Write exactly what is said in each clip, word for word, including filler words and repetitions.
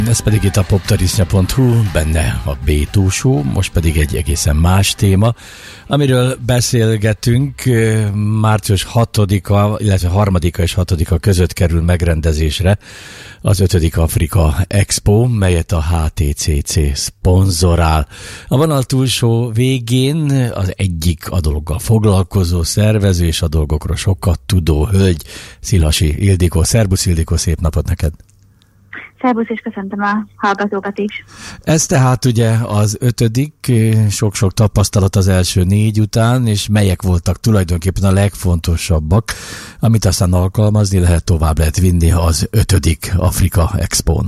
Ez pedig itt a poptarisznya pont hu, benne a bé kettő Show, most pedig egy egészen más téma, amiről beszélgetünk. Március hatodika, illetve harmadika és hatodika között kerül megrendezésre az ötödik Afrika Expo, melyet a há té cé cé szponzorál. A vonal túlsó végén az egyik a dologgal foglalkozó szervező és a dolgokról sokat tudó hölgy, Szilasi Ildikó. Szerbusz Ildikó, szép napot neked! Szervusz, és köszöntöm a hallgatókat is. Ez tehát ugye az ötödik, sok-sok tapasztalat az első négy után, és melyek voltak tulajdonképpen a legfontosabbak, amit aztán alkalmazni lehet, tovább lehet vinni az ötödik Afrika Expón?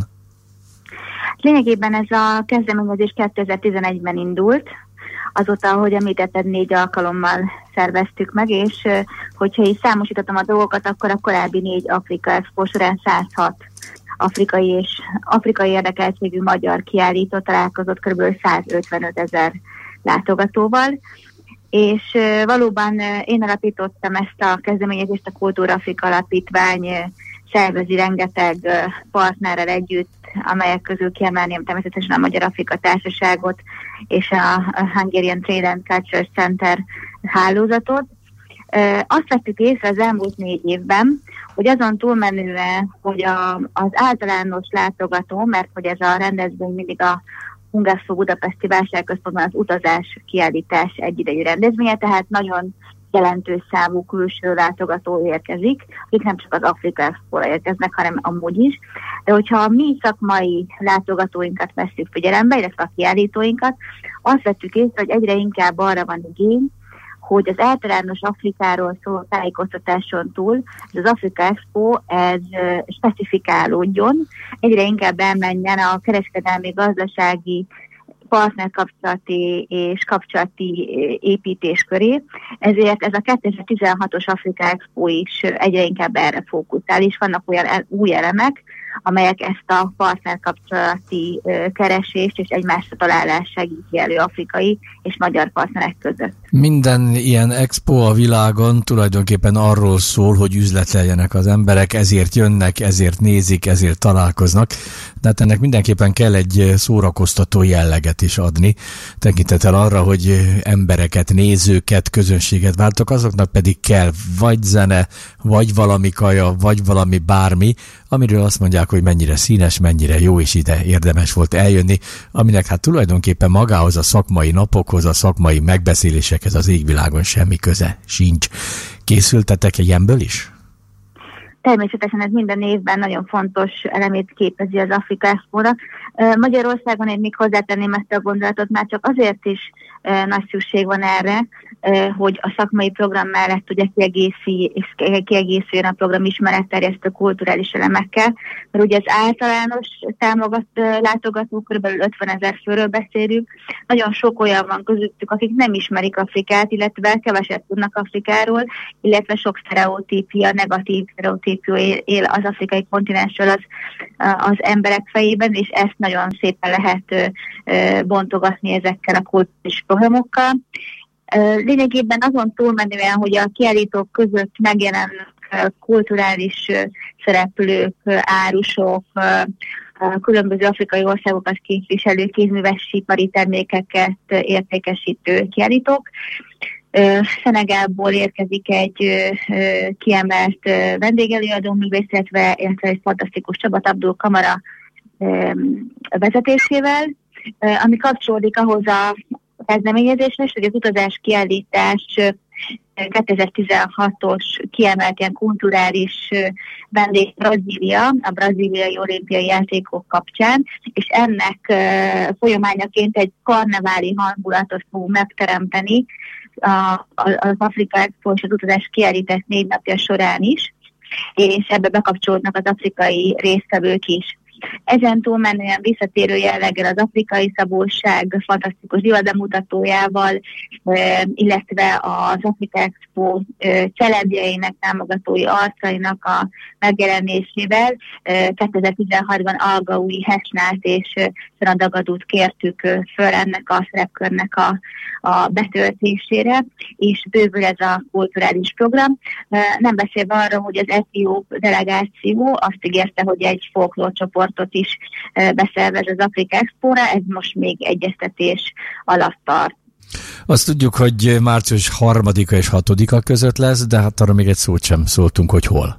Lényegében ez a kezdeményezés kétezer-tizenegyben indult, azóta, ahogy említetted, négy alkalommal szerveztük meg, és hogyha így számosítottam a dolgokat, akkor a korábbi négy Afrika Expo során száz hat afrikai és afrikai érdekeltségű magyar kiállító találkozott kb. százötvenöt ezer látogatóval, és valóban én alapítottam ezt a kezdeményezést, a Kultúra Afrika Alapítvány szervezi rengeteg partnerrel együtt, amelyek közül kiemelném természetesen a Magyar Afrika Társaságot és a Hungarian Trade and Culture Center hálózatot. Azt vettük észre az elmúlt négy évben, hogy azon túlmenően, hogy a, az általános látogató, mert hogy ez a rendezvény mindig a Hungászó Budapesti Vásárközpontban az utazás kiállítás egyidejű rendezvénye, tehát nagyon jelentős számú külső látogató érkezik, akik nem csak az Afrika Expo-ra érkeznek, hanem amúgy is. De hogyha a mi szakmai látogatóinkat vesszük figyelembe, illetve a kiállítóinkat, azt vettük észre, hogy egyre inkább arra van igény, hogy az általános Afrikáról szóló tájékoztatáson túl ez az Afrika Expo ez specifikálódjon, egyre inkább elmenjen a kereskedelmi, gazdasági, partnerkapcsolati és kapcsolati építés köré. Ezért ez a kétezer-tizenhatos Afrika Expo is egyre inkább erre fókuszál, és vannak olyan új elemek, amelyek ezt a partnerkapcsolati keresést és egymásra találást segíti elő afrikai és magyar partnerek között. Minden ilyen expo a világon tulajdonképpen arról szól, hogy üzleteljenek az emberek, ezért jönnek, ezért nézik, ezért találkoznak, de hát ennek mindenképpen kell egy szórakoztató jelleget is adni, tekintettel arra, hogy embereket, nézőket, közönséget váltok, azoknak pedig kell vagy zene, vagy valami kaja, vagy valami bármi, amiről azt mondják, hogy mennyire színes, mennyire jó, és ide érdemes volt eljönni, aminek hát tulajdonképpen magához a szakmai napokhoz, a szakmai megbeszélésekhez az égvilágon semmi köze sincs. Készültetek ilyenből is? Természetesen ez minden évben nagyon fontos elemét képezi az Afrika Expo-nak. Magyarországon én még hozzátenném ezt a gondolatot, már csak azért is nagy szükség van erre, hogy a szakmai program mellett ugye kiegészüljön a program ismeretterjesztő kulturális elemekkel, mert ugye az általános támogat látogató, kb. ötvenezer főről beszélünk, nagyon sok olyan van közöttük, akik nem ismerik Afrikát, illetve keveset tudnak Afrikáról, illetve sok sztereotípia, negatív sztereotípia él az afrikai kontinensről az, az emberek fejében, és ezt nagyon szépen lehet bontogatni ezekkel a kulturális programokkal. Lényegében azon túlmenően, hogy a kiállítók között megjelennek kulturális szereplők, árusok, különböző afrikai országokat képviselő kézműves ipari termékeket értékesítő kiállítók. Szenegálból érkezik egy kiemelt vendégelőadó művész, illetve egy fantasztikus Csabat Abdul Kamara vezetésével, ami kapcsolódik ahhoz a kezdeményezésre, hogy az utazás kiállítás kétezer-tizenhatos kiemelt ilyen kulturális vendég Brazília, a brazíliai olimpiai játékok kapcsán, és ennek folyamányaként egy karneváli hangulatot fog megteremteni az Afrika Expo és az utazás kiállítás négy napja során is, és ebbe bekapcsolódnak az afrikai résztvevők is. Ezen túlmenően visszatérő jelleggel az afrikai szabóság fantasztikus divatbemutatójával, illetve az Afrika Expo celebjeinek, támogatói arcainak a megjelenésével kétezer-tizenhatban Algaui Hesnát és Szanadagadút kértük föl ennek a szerepkörnek a, a betöltésére, és bővül ez a kulturális program. Nem beszélve arról, hogy az etióp delegáció azt ígérte, hogy egy folklórcsoport csoportot is beszervez az Afrika Expóra, ez most még egyeztetés alatt tart. Azt tudjuk, hogy március harmadika és hatodika között lesz, de hát arra még egy szót sem szóltunk, hogy hol.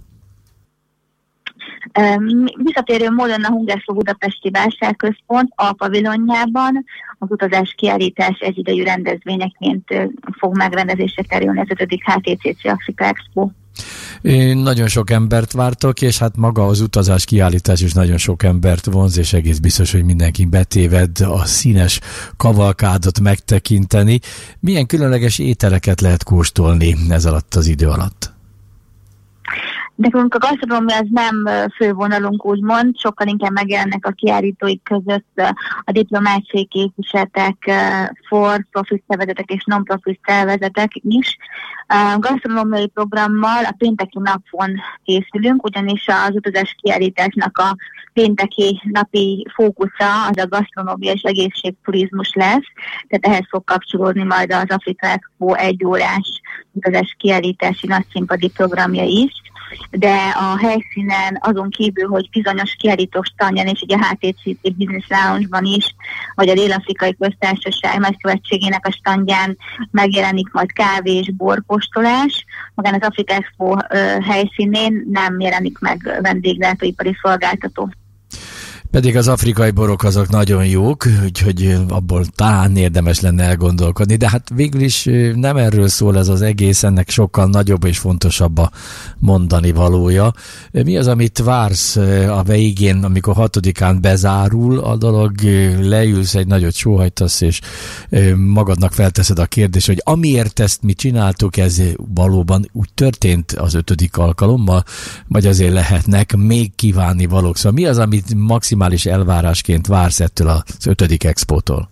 Visszatérő módon a Hungerflow Budapesti Vásárközpont a pavilonjában az utazás kiállítás egyidejű rendezvényeként fog megrendezésre kerülni az ötödik há té cé cé Afrika Expo. Én nagyon sok embert vártok, és hát maga az utazás kiállítás is nagyon sok embert vonz, és egész biztos, hogy mindenki betéved a színes kavalkádot megtekinteni. Milyen különleges ételeket lehet kóstolni ez alatt az idő alatt? Nekünk a gasztronómia az nem fővonalunk, úgymond, sokkal inkább megjelennek a kiállítóik között a diplomáciai képviseletek, for-profit szervezetek és non-profit szervezetek is. A gasztronómiai programmal a pénteki napon készülünk, ugyanis az utazás kiállításnak a pénteki napi fókusza az a gasztronómia és egészségturizmus lesz, tehát ehhez fog kapcsolódni majd az Afrika Expo egy órás utazás kiállítási nagyszínpadi programja is. De a helyszínen azon kívül, hogy bizonyos kiállítós standján és ugye a há té cé cé Business Lounge-ban is, vagy a Dél-Afrikai Köztársaság Nagykövetségének a standján megjelenik majd kávé és borkóstolás. Magán az Afrika Expo helyszínén nem jelenik meg vendéglátóipari szolgáltató. Pedig az afrikai borok azok nagyon jók, úgyhogy abból talán érdemes lenne elgondolkodni, de hát végül is nem erről szól ez az egész, ennek sokkal nagyobb és fontosabb a mondani valója. Mi az, amit vársz a végén, amikor hatodikán bezárul a dolog, leülsz, egy nagyot sóhajtasz, és magadnak felteszed a kérdést, hogy amiért ezt mi csináltuk, ez valóban úgy történt az ötödik alkalommal, vagy azért lehetnek még kívánni valók. Szóval mi az, amit maximális elvárásként vársz ettől az ötödik expótól?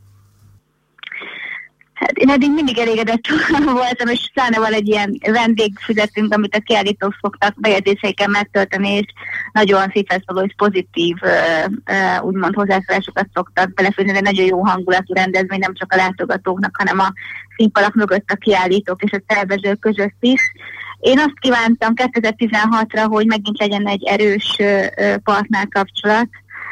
Hát én eddig mindig elégedett voltam, és pláne van egy ilyen vendégfüzetünk, amit a kiállítók szoktak bejegyzéseikkel megtölteni, és nagyon szíveszóló és pozitív úgymond hozzászólásokat szoktak belefűzni, de nagyon jó hangulatú rendezvény, nem csak a látogatóknak, hanem a színfalak mögött a kiállítók és a szervezők között is. Én azt kívántam kétezer-tizenhatra, hogy megint legyen egy erős partnerkapcsolat,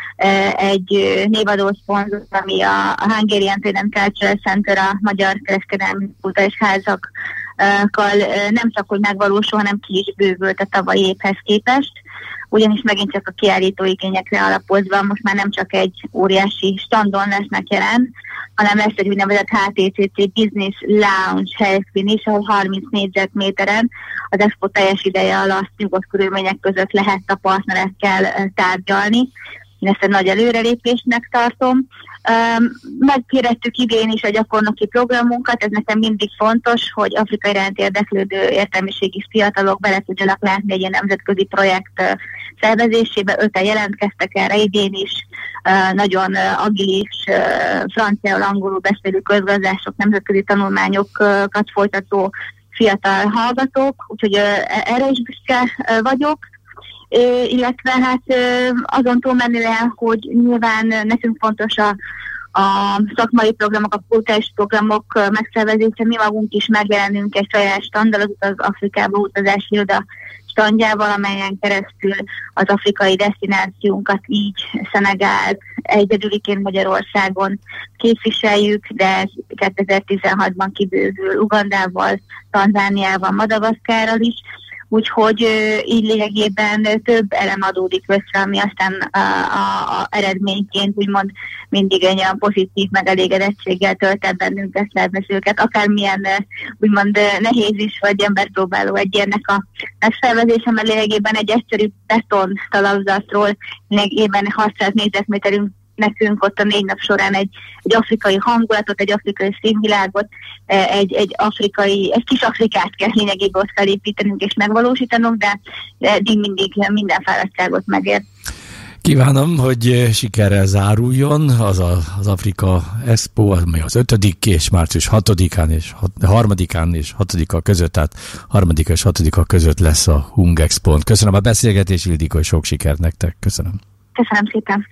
egy névadó szponzor, ami a Hungarian Trade and Cultural Center, a Magyar Kereskedelmi Kulturális Házakkal nem csak, hogy megvalósul, hanem ki is bővült a tavalyi évhez képest, ugyanis megint csak a kiállító igényekre alapozva most már nem csak egy óriási standon lesznek jelen, hanem lesz egy úgynevezett há té cé cé Business Lounge helyszín is, ahol harminc négyzetméteren az expo teljes ideje alatt nyugodt körülmények között lehet a partnerekkel tárgyalni. Én ezt egy nagy előrelépésnek tartom. Megkérettük idén is a gyakornoki programunkat, ez nekem mindig fontos, hogy Afrika iránt érdeklődő értelmiségi fiatalok bele tudjanak látni egy ilyen nemzetközi projekt szervezésébe. Öten jelentkeztek erre idén is, nagyon agilis, franciául, angolul beszélő közgazdások, nemzetközi tanulmányokat folytató fiatal hallgatók, úgyhogy erre is büszke vagyok. Illetve hát azon túlmenően, hogy nyilván nekünk fontos a, a szakmai programok, a kulturális programok megszervezése, mi magunk is megjelenünk egy saját standal, az Afrikába utazási iroda standjával, amelyen keresztül az afrikai desztinációnkat, így Szenegált egyedüliként Magyarországon képviseljük, de kétezer-tizenhatban kibővül Ugandával, Tanzániával, Madagaszkárral is. Úgyhogy így lényegében több elem adódik össze, ami aztán a, a, a eredményként úgymond mindig egy olyan pozitív megelégedettséggel tölt el bennünket, szervezőket, akármilyen úgymond nehéz is, vagy emberpróbáló egy ilyennek a megszervezése, mert lényegében egy egyszerű beton talapzatról lényegében hatszáz négyzetméterünk nekünk ott a négy nap során egy, egy afrikai hangulatot, egy afrikai színvilágot, egy, egy afrikai, egy kis Afrikát kell lényegében ott felépítenünk és megvalósítanunk, de eddig mindig minden fáradtságot megér. Kívánom, hogy sikerrel záruljon az a, az Afrika Expo, ami az ötödik és március hatodikán és hat, harmadikán és hatodika között, tehát harmadika és hatodika között lesz a Hung Expo. Köszönöm a beszélgetést, Ildikó, és sok sikert nektek. Köszönöm. Köszönöm szépen.